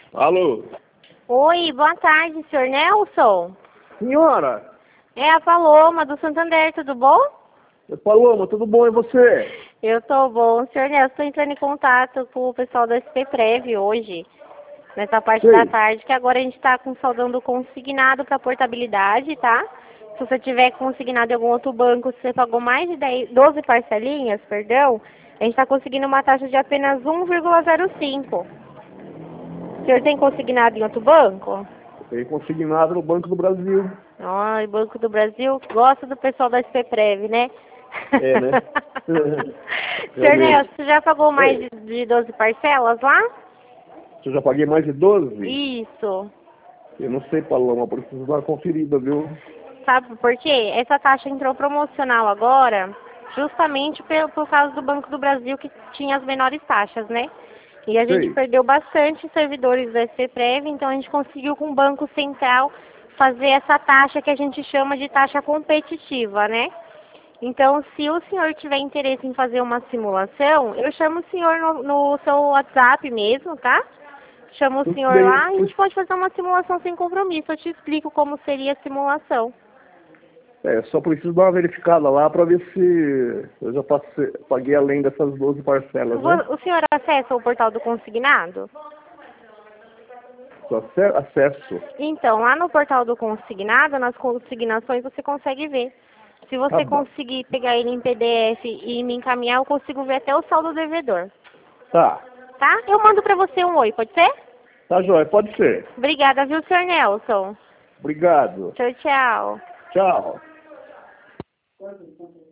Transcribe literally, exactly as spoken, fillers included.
Alô? Oi, boa tarde, senhor Nelson. Senhora? É a Paloma do Santander, tudo bom? Paloma, tudo bom e você? Eu tô bom. Senhor Nelson, estou entrando em contato com o pessoal da S P Prev hoje, nessa parte Sei. da tarde, que agora a gente está com saudão do consignado para portabilidade, tá? Se você tiver consignado em algum outro banco, se você pagou mais de dez, doze parcelinhas, perdão, a gente está conseguindo uma taxa de apenas um vírgula zero cinco. O senhor tem consignado em outro banco? Tem consignado no Banco do Brasil. Ai, Banco do Brasil gosta do pessoal da S P Prev, né? É, né? Senhor Realmente. Nelson, você já pagou mais Oi. de, de doze parcelas lá? Eu já paguei mais de doze? Isso. Eu não sei, Paloma, preciso dar uma conferida, viu? Sabe por quê? Essa taxa entrou promocional agora, justamente por, por causa do Banco do Brasil, que tinha as menores taxas, né? E a gente Sei. perdeu bastante servidores da S P Prev, então a gente conseguiu com o Banco Central fazer essa taxa que a gente chama de taxa competitiva, né? Então, se o senhor tiver interesse em fazer uma simulação, eu chamo o senhor no, no seu WhatsApp mesmo, tá? Chamo o Tudo senhor bem. lá e a gente pode fazer uma simulação sem compromisso. Eu te explico como seria a simulação. É, só preciso dar uma verificada lá para ver se eu já passei, paguei além dessas doze parcelas, né? O senhor acessa o portal do consignado? Só ace- acesso. Então, lá no portal do consignado, nas consignações, você consegue ver. Se Tá você bom. conseguir pegar ele em P D F e me encaminhar, eu consigo ver até o saldo devedor. Tá. Tá? Eu mando pra você um oi, pode ser? Tá, joia. Pode ser. Obrigada, viu, senhor Nelson? Obrigado. Tchau, tchau. Tchau.